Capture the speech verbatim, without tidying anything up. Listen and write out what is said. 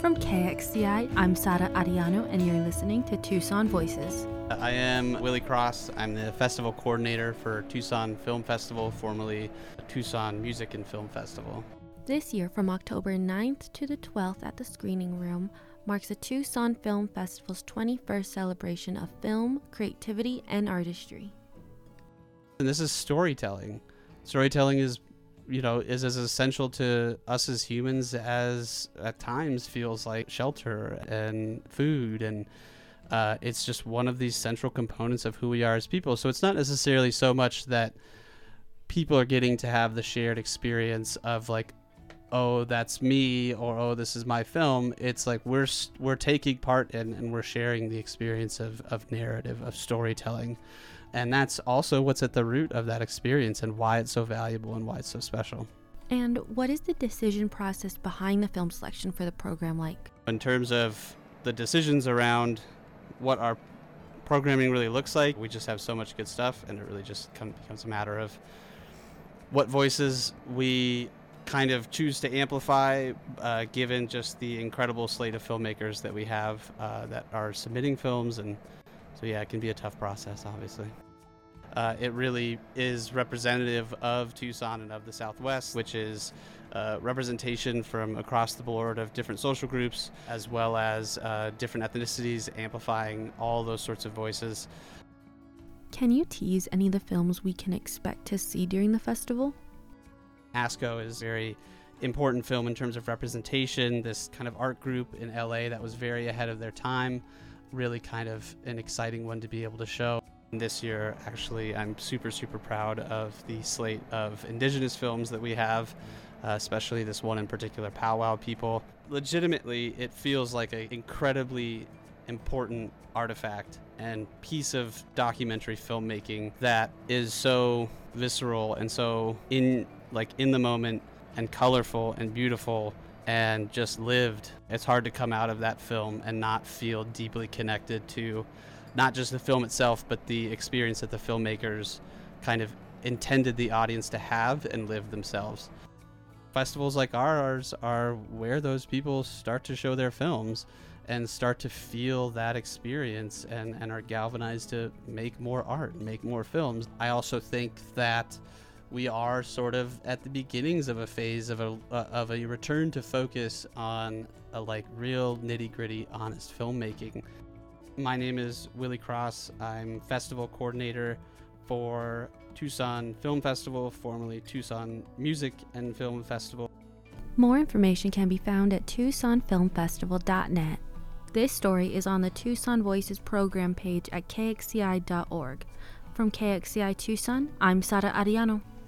From K X C I, I'm Sara Ariano, and you're listening to Tucson Voices. I am Willie Cross. I'm the festival coordinator for Tucson Film Festival, formerly Tucson Music and Film Festival. This year, from October ninth to the twelfth at the Screening Room, marks the Tucson Film Festival's twenty-first celebration of film, creativity, and artistry. And this is storytelling. Storytelling is, you know, is as essential to us as humans as at times feels like shelter and food, and uh, it's just one of these central components of who we are as people. So it's not necessarily so much that people are getting to have the shared experience of like, oh, that's me, or oh, this is my film. It's like we're we're taking part in and we're sharing the experience of, of narrative, of storytelling. And that's also what's at the root of that experience and why it's so valuable and why it's so special. And what is the decision process behind the film selection for the program like? In terms of the decisions around what our programming really looks like, we just have so much good stuff, and it really just come, becomes a matter of what voices we kind of choose to amplify, uh, given just the incredible slate of filmmakers that we have uh, that are submitting films. And so, yeah, it can be a tough process, obviously. Uh, it really is representative of Tucson and of the Southwest, which is uh, representation from across the board of different social groups, as well as uh, different ethnicities, amplifying all those sorts of voices. Can you tease any of the films we can expect to see during the festival? ASCO is a very important film in terms of representation, this kind of art group in L A that was very ahead of their time, really kind of an exciting one to be able to show. And this year, actually, I'm super, super proud of the slate of indigenous films that we have, uh, especially this one in particular, Powwow People. Legitimately, it feels like an incredibly important artifact and piece of documentary filmmaking that is so visceral and so in like in the moment and colorful and beautiful and just lived. It's hard to come out of that film and not feel deeply connected to not just the film itself, but the experience that the filmmakers kind of intended the audience to have and live themselves. Festivals like ours are where those people start to show their films and start to feel that experience and, and are galvanized to make more art, make more films. I also think that we are sort of at the beginnings of a phase of a uh, of a return to focus on a like real nitty-gritty, honest filmmaking. My name is Willie Cross. I'm festival coordinator for Tucson Film Festival, formerly Tucson Music and Film Festival. More information can be found at tucson film festival dot net. This story is on the Tucson Voices program page at k x c i dot org. From K X C I Tucson, I'm Sara Ariano.